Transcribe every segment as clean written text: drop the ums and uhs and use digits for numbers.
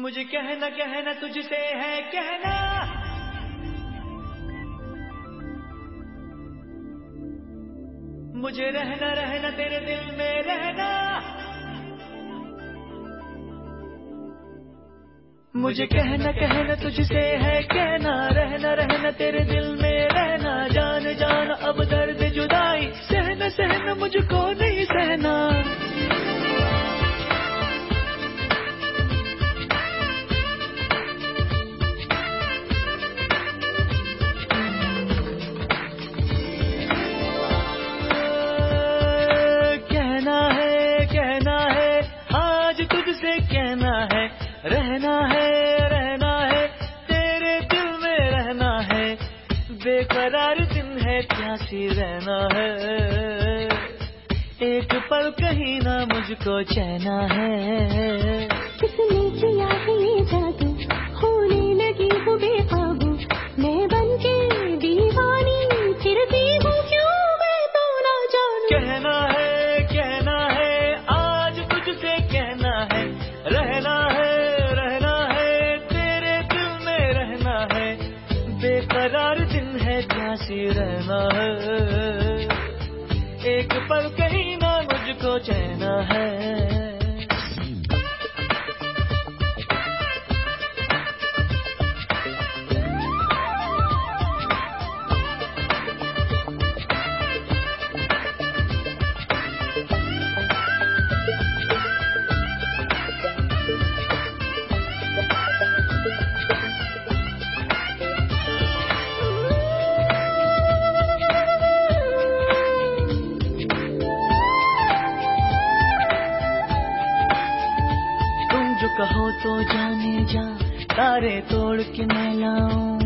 मुझे कहना कहना तुझसे है कहना, मुझे रहना रहना तेरे दिल में रहना, मुझे कहना कहना तुझसे है कहना, रहना रहना तेरे दिल में रहना, जान जान अब दर्द जुदाई, सहना सहना मुझको नहीं सहना। कहना है आज तुझसे कहना है, रहना है तेरे दिल में रहना है, बेकरार दिन है प्यासी रहना है, एक पल कहीं ना मुझको चैना है। किसने किया है ये जादू, होने लगी हूँ बेकाबू, मैं बनके दीवानी फिरती हूँ, क्यों मैं तो ना जानूं। कहना है आज तुझसे कहना है, रहना है तेरे दिल में रहना है, बेकरार दिन है प्यासी रहना है, एक पल कहीं ना मुझको चैना है। जो कहो तो जाने जा, तारे तोड़ के मैं लाऊं,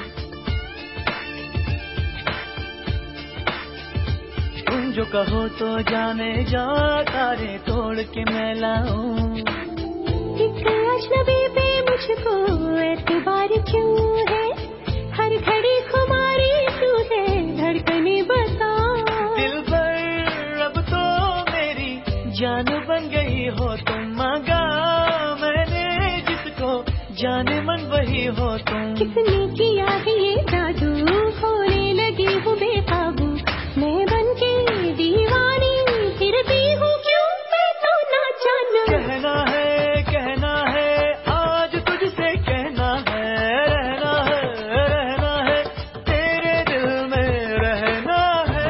तुम जो कहो तो जाने जा, तारे तोड़ के मैं लाऊं। एक अजनबी पे मुझको एतबार क्यों है, हर घड़ी खुमारी तू है, धड़कने बता। दिल पर अब तो मेरी जान बन गई हो तुम, मांगा जाने मन वही हो तुम। किसने किया है ये जादू, होने लगी हूँ बेकाबू, मैं बनके दीवानी फिरती हूँ, क्यों मैं तो ना जानूं। कहना है आज तुझसे कहना है, रहना है तेरे दिल में रहना है।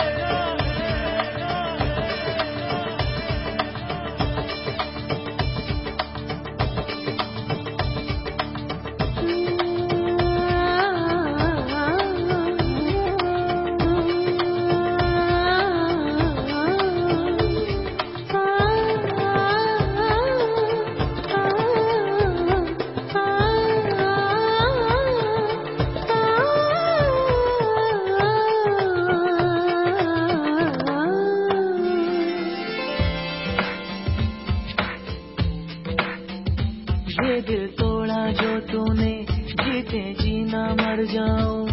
ये दिल तोड़ा जो तूने, जीते जीना मर जाऊं।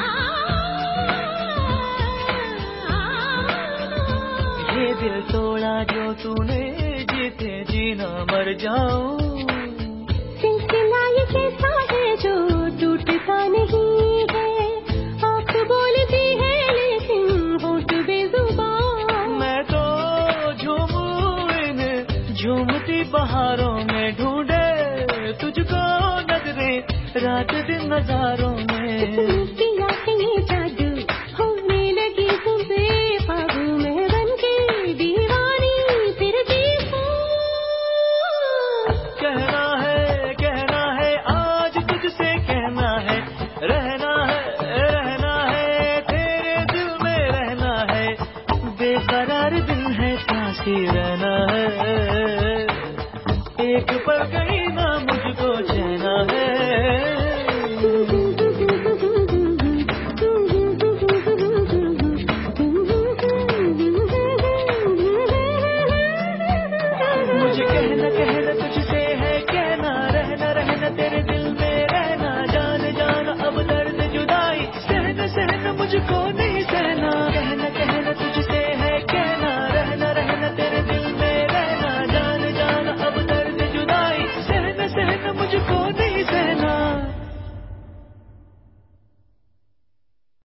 ये दिल तोड़ा जो तूने, जीते जीना मर जाऊं। सिलसिला ये कैसा है जो टूटता नहीं है, आँख बोलती है लेकिन होठ बेजुबान। मैं तो झूमूं इन झूमती बहारों में, ढूंढे तुझको नजरें रात दिन नजारों में। किया है ये जादू, होने लगी हूँ बेकाबू, मैं बनके दीवानी फिरती हूँ। कहना है आज तुझसे कहना है, रहना है तेरे दिल में रहना है, बेकरार दिन है प्यासी रहना है, एक पल कहीं ना मुझको चैना है।